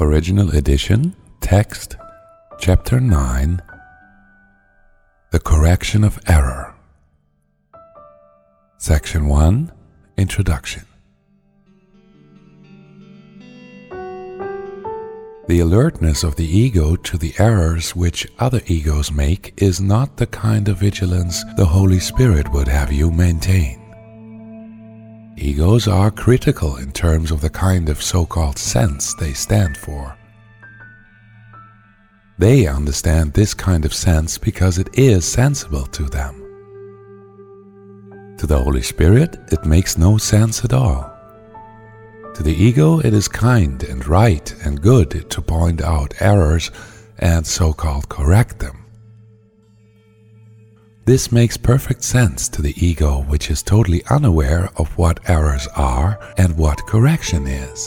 Original Edition, Text, Chapter 9, The Correction of Error. Section 1, Introduction. The alertness of the ego to the errors which other egos make is not the kind of vigilance the Holy Spirit would have you maintain. Egos are critical in terms of the kind of so-called sense they stand for. They understand this kind of sense because it is sensible to them. To the Holy Spirit, it makes no sense at all. To the ego, it is kind and right and good to point out errors and so-called correct them. This makes perfect sense to the ego, which is totally unaware of what errors are and what correction is.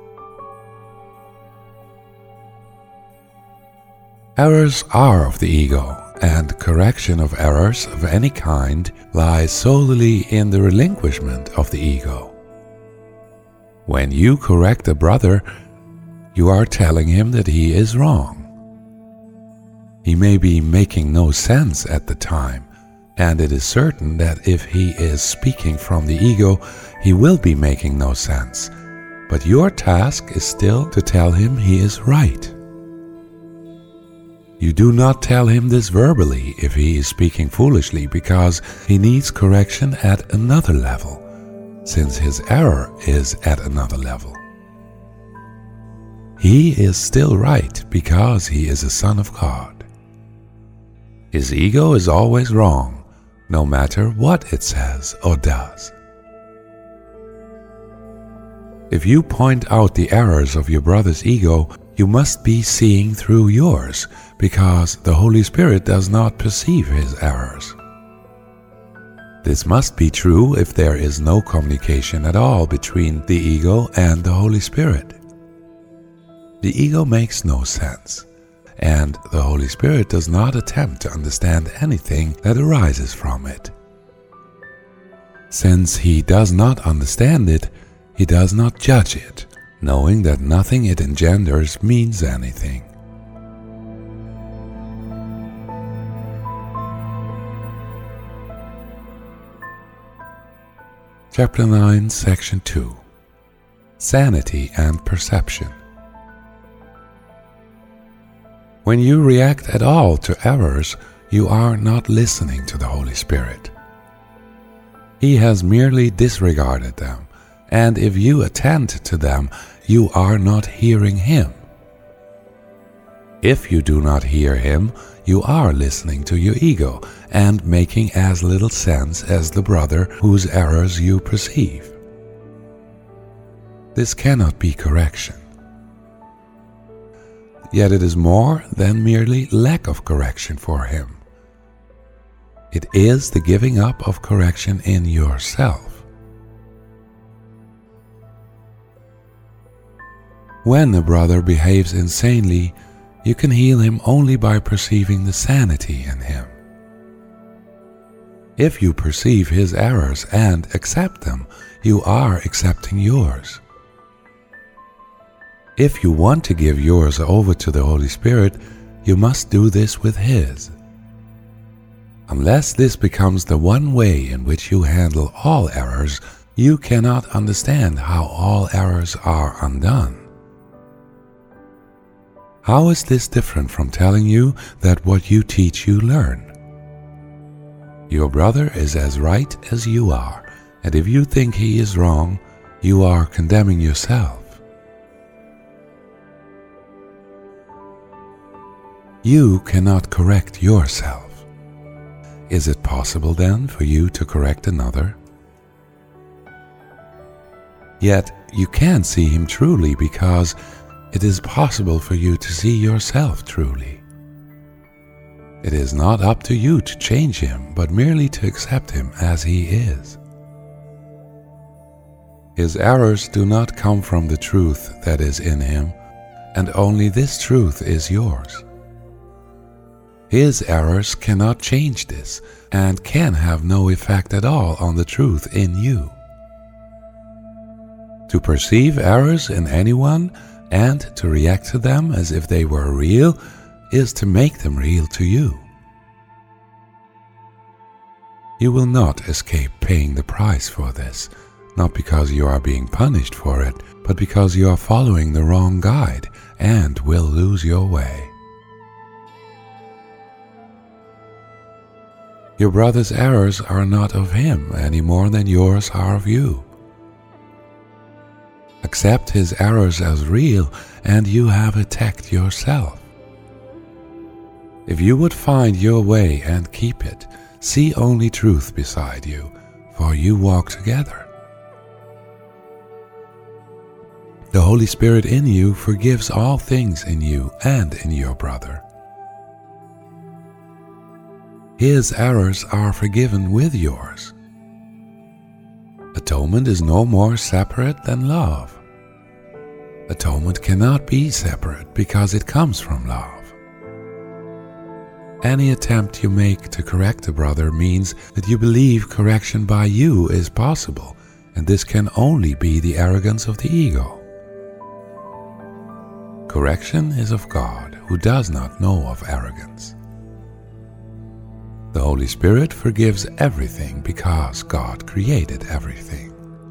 Errors are of the ego, and correction of errors of any kind lies solely in the relinquishment of the ego. When you correct a brother, you are telling him that he is wrong. He may be making no sense at the time, and it is certain that if he is speaking from the ego, he will be making no sense. But your task is still to tell him he is right. You do not tell him this verbally if he is speaking foolishly, because he needs correction at another level, since his error is at another level. He is still right because he is a son of God. His ego is always wrong, no matter what it says or does. If you point out the errors of your brother's ego, you must be seeing through yours, because the Holy Spirit does not perceive his errors. This must be true if there is no communication at all between the ego and the Holy Spirit. The ego makes no sense, and the Holy Spirit does not attempt to understand anything that arises from it. Since he does not understand it, he does not judge it, knowing that nothing it engenders means anything. Chapter 9, Section 2. Sanity and Perception. When you react at all to errors, you are not listening to the Holy Spirit. He has merely disregarded them, and if you attend to them, you are not hearing him. If you do not hear him, you are listening to your ego and making as little sense as the brother whose errors you perceive. This cannot be correction. Yet it is more than merely lack of correction for him. It is the giving up of correction in yourself. When a brother behaves insanely, you can heal him only by perceiving the sanity in him. If you perceive his errors and accept them, you are accepting yours. If you want to give yours over to the Holy Spirit, you must do this with his. Unless this becomes the one way in which you handle all errors, you cannot understand how all errors are undone. How is this different from telling you that what you teach you learn? Your brother is as right as you are, and if you think he is wrong, you are condemning yourself. You cannot correct yourself. Is it possible then for you to correct another? Yet you can see him truly because it is possible for you to see yourself truly. It is not up to you to change him, but merely to accept him as he is. His errors do not come from the truth that is in him, and only this truth is yours. His errors cannot change this, and can have no effect at all on the truth in you. To perceive errors in anyone and to react to them as if they were real is to make them real to you. You will not escape paying the price for this, not because you are being punished for it, but because you are following the wrong guide and will lose your way. Your brother's errors are not of him any more than yours are of you. Accept his errors as real, and you have attacked yourself. If you would find your way and keep it, see only truth beside you, for you walk together. The Holy Spirit in you forgives all things in you and in your brother. His errors are forgiven with yours. Atonement is no more separate than love. Atonement cannot be separate because it comes from love. Any attempt you make to correct a brother means that you believe correction by you is possible, and this can only be the arrogance of the ego. Correction is of God, who does not know of arrogance. The Holy Spirit forgives everything because God created everything.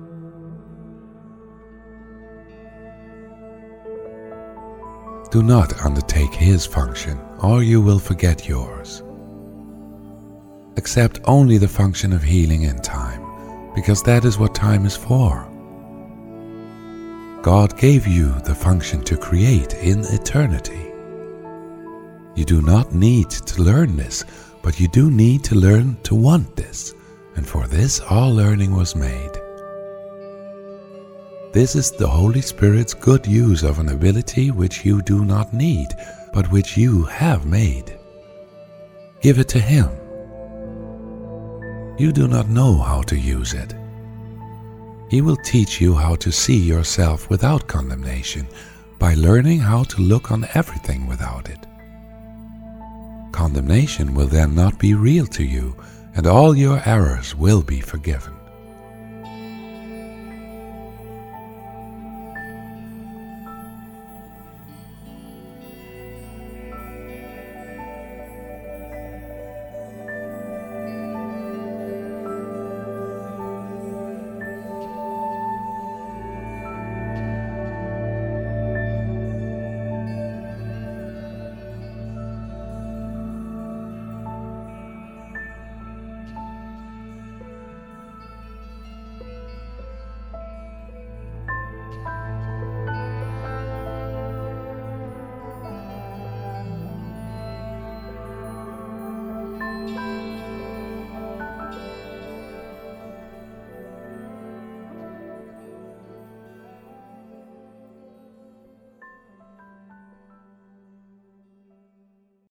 Do not undertake His function, or you will forget yours. Accept only the function of healing in time, because that is what time is for. God gave you the function to create in eternity. You do not need to learn this, but you do need to learn to want this, and for this all learning was made. This is the Holy Spirit's good use of an ability which you do not need, but which you have made. Give it to Him. You do not know how to use it. He will teach you how to see yourself without condemnation by learning how to look on everything without it. Condemnation will then not be real to you, and all your errors will be forgiven.